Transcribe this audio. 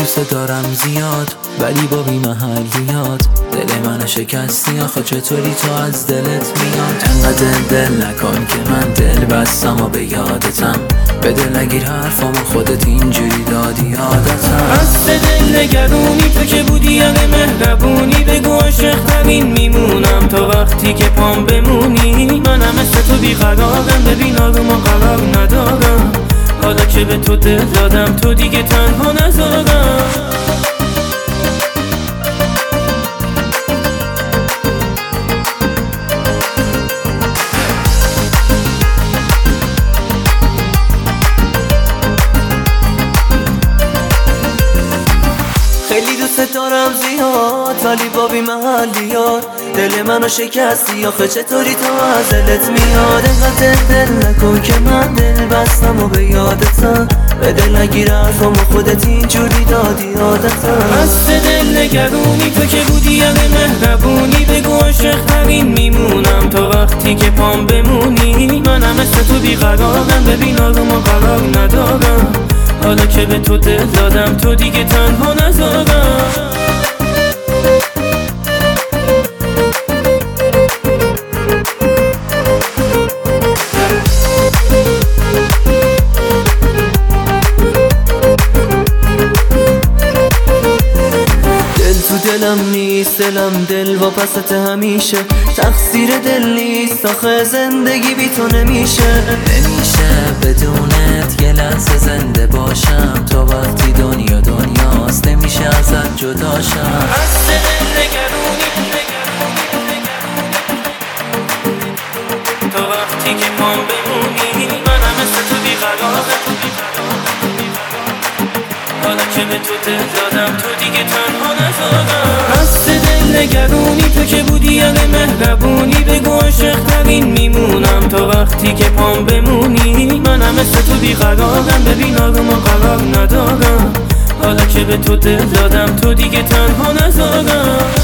دوست دارم زیاد ولی با بی محلیات دل منو شکستی، آخه چطوری تو از دلت میاد؟ انقدر دل نکن که من دل بستم و به یادتم، به دل نگیر حرفامو خودت اینجوری دادی عادتم. از دل نگرونی تو که بودی یعنی مهربونی، بگو عاشق ترین میمونم تا وقتی که پام بمونی. منم مثل تو بیقرارم، ببین آروم و قرار ندارم، حالا که به تو دل دادم تو دیگه تنها نذارم. خیلی دوست دارم زیاد ولی با بی محلیات دل منو شکستی، آخه چطوری تو از دلت میاد؟ انقدر دل نکن که من دل بستم و به یادتم، به دل نگیر حرفامو خودت اینجوری دادی عادتم. از دل نگرونی تو که بودی یعنی مهربونی، بگو عاشق ترین میمونم تا وقتی که پام بمونی. منم مثل تو بیقرارم، ببین آروم و قرار ندارم، حالا که به تو دل دادم تو دیگه تنها نذارم. دلم نیست، دلم دل واپست همیشه، تقصیر دل نیست، آخه زندگی بی تو نمیشه بدونت یه لحظه زنده باشم، تا وقتی دنیا دنیاست نمیشه ازت جداشم. از دل نگرونی تا وقتی که پام بمونی، منم مثل تو بیقرارم، حالا که به تو دل دادم تو دیگه تنها نذارم. از دل نگرونی تو که بودی یعنی مهربونی، بگو عاشق ترین میمونم تا وقتی که پام بمونی. منم مثل تو بیقرارم، ببین آروم و قرار ندارم، حالا که به تو دل دادم تو دیگه تنها نذارم.